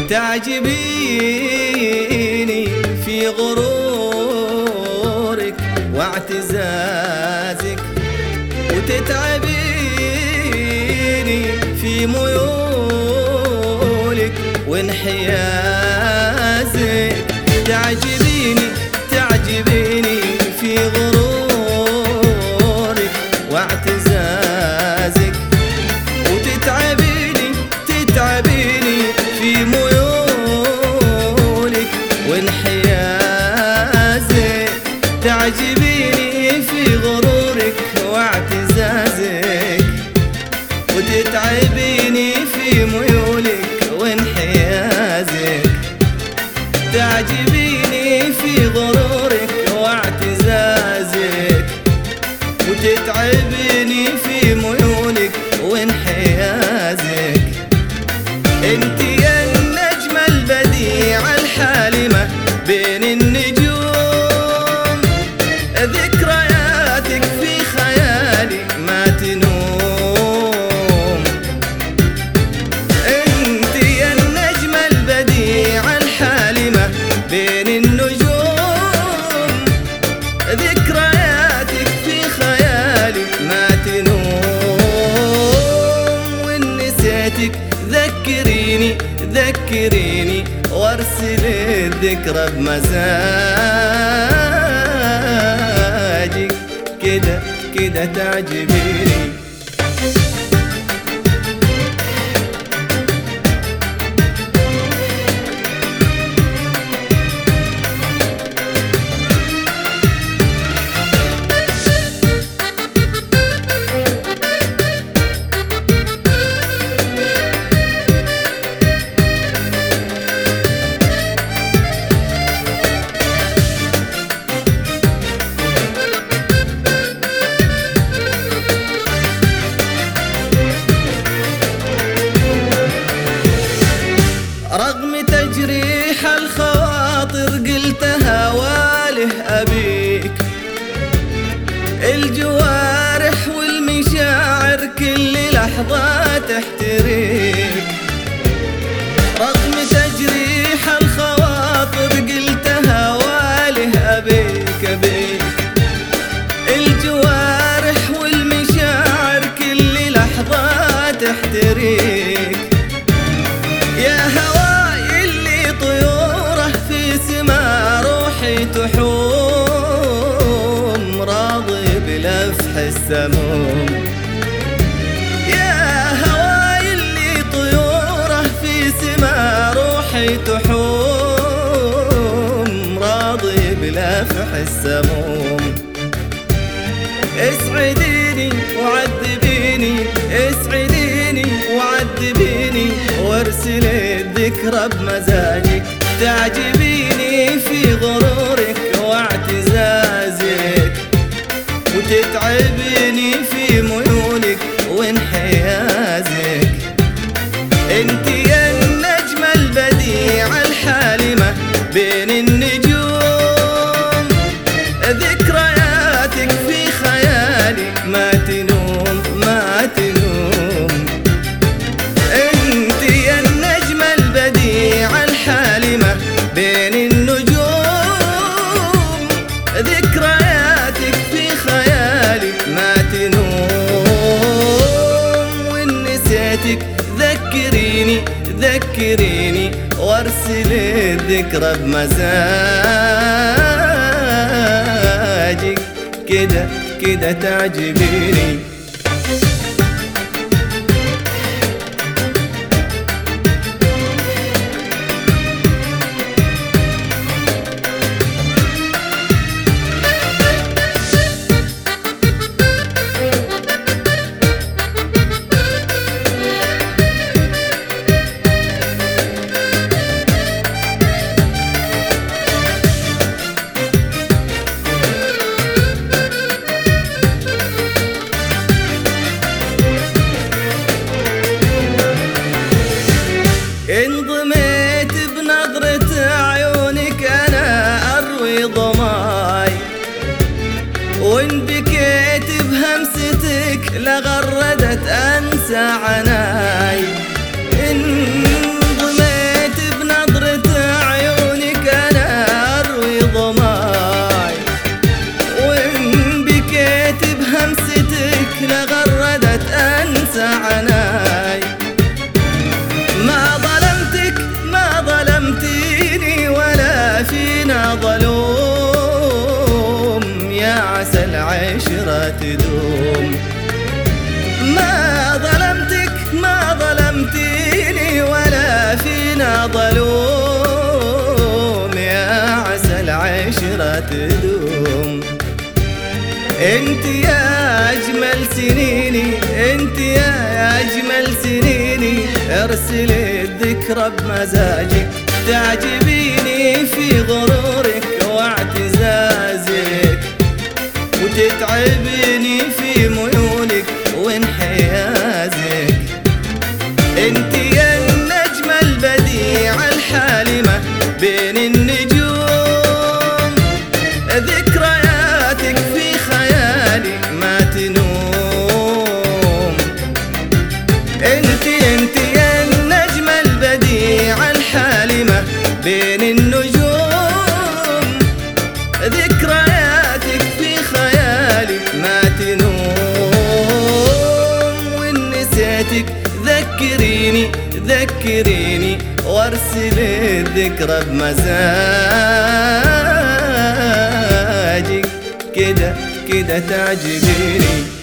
تعجبيني في غرورك واعتزازك، وتتعبيني في ميولك وانحيازك. تعجبيني في غرورك واعتزازك، وتتعبيني في ميولك وانحيازك. تعجبيني في غرورك واعتزازك، وتتعبيني في ميولك وانحيازك. تعجبيني في غرورك واعتزازك، وتتعبيني في ميولك وانحيازك. انت يا النجمة البديعة الحالمة بين النجوم، ذكرياتك في خيالي ما تنوم. انت يا النجمة البديعة الحالمة بين النجوم، ذكرياتك في خيالي ما تنوم. وإن نسيتك ذكريني وارسل الذكرى بمزاجك. كده تعجبيني. رغم تجريح الخواطر قلتها واله أبيك، الجوارح والمشاعر كل لحظة تحتريك. رغم تجريح الخواطر قلتها واله أبيك، الجوارح والمشاعر كل لحظة تحتريك. يا هواي اللي طيوره في سما روحي تحوم، راضي بلفح السموم. يا هواي اللي طيوره في سما روحي تحوم، راضي بلفح السموم. اسعديني وعذبيني وارسل الذكرى بمزاجك. تعجبيني في غرورك واعتزازك، وتتعبيني في ميولك وانحيازك. انت يا النجمة البديعة الحالمة بين النجوم، ذكرياتك في خيالي ما تنوم. انت يا النجمة البديعة الحالمة بين النجوم، ذكرياتك في خيالي ما تنوم. وإن نسيتك ذكريني وارسل الذكرى بمزاجك. كده تعجبيني. انضميت بنظرة عيونك أنا أروي ضماي، وإن بكيت بهمستك لغردت أنسى عناي. انضميت وانسى عناي. ما ظلمتك ما ظلمتيني ولا فينا ظلوم، يا عسى العشرة تدوم. ما ظلمتك ما ظلمتيني ولا فينا ظلوم، يا عسى العشرة تدوم. انت يا اجمل سنيني، انت يا اجمل سنيني، ارسلي الذكرى بمزاجك، تعجبيني في غرورك واعتزازك، وتتعبيني في ميولك وانحيازك. انت يا النجمة البديعة الحالمة بين النجوم، ذكرياتك في خيالي ما تنوم. انت يا النجمة البديعة الحالمة بين النجوم، ذكرياتك في خيالي ما تنوم. وإن نسيتك ذكريني ذكريني، وارسلي الذكرى بمزاجك، كده كده تعجبيني.